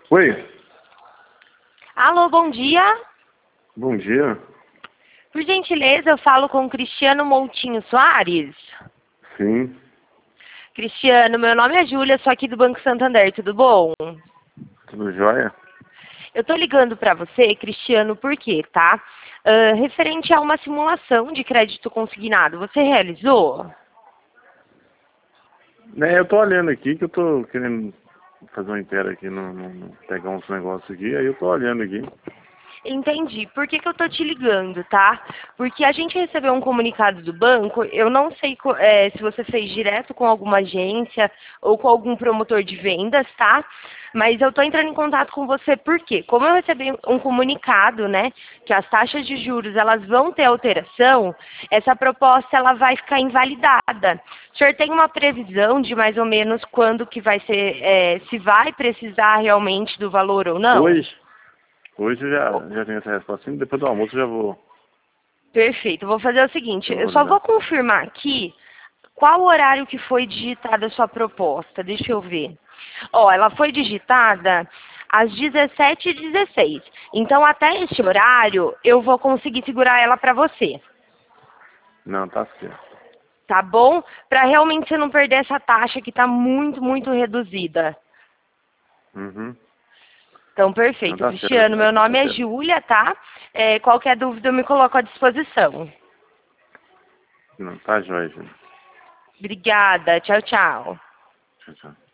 Oi, Alô, bom dia. bom dia. Por gentileza, eu falo com o Cristiano Moutinho Soares. Sim, Cristiano, meu nome é Júlia, sou aqui do Banco Santander, tudo bom? tudo jóia? Eu tô ligando para você, Cristiano, por quê, tá? Referente a uma simulação de crédito consignado, você realizou? Eu tô olhando aqui que eu tô querendo fazer uma inteira aqui, pegar uns negócios aqui, aí eu tô olhando aqui. Entendi. Por que que eu tô te ligando, tá? Porque a gente recebeu um comunicado do banco, eu não sei se você fez direto com alguma agência ou com algum promotor de vendas, tá? Mas eu tô entrando em contato com você porque, como eu recebi um comunicado, né, que as taxas de juros elas vão ter alteração, essa proposta ela vai ficar invalidada. O senhor tem uma previsão de mais ou menos quando que vai ser, se vai precisar realmente do valor ou não? Hoje eu já tenho essa resposta, sim, depois do almoço eu já vou, Perfeito. Eu vou fazer o seguinte, eu eu vou só vou ligar. confirmar aqui qual horário que foi digitada a sua proposta. Deixa eu ver. Ó, ela foi digitada às 17h16. Então, até esse horário, eu vou conseguir segurar ela para você. Não, tá certo. Tá bom? Para realmente você não perder essa taxa que está muito, muito reduzida. Uhum. Então, Não, perfeito. tá certo, Cristiano, meu tá nome é certo. Júlia, tá? Qualquer dúvida eu me coloco à disposição. Não, tá jóia, gente. Obrigada. Tchau, tchau. Tchau, tchau.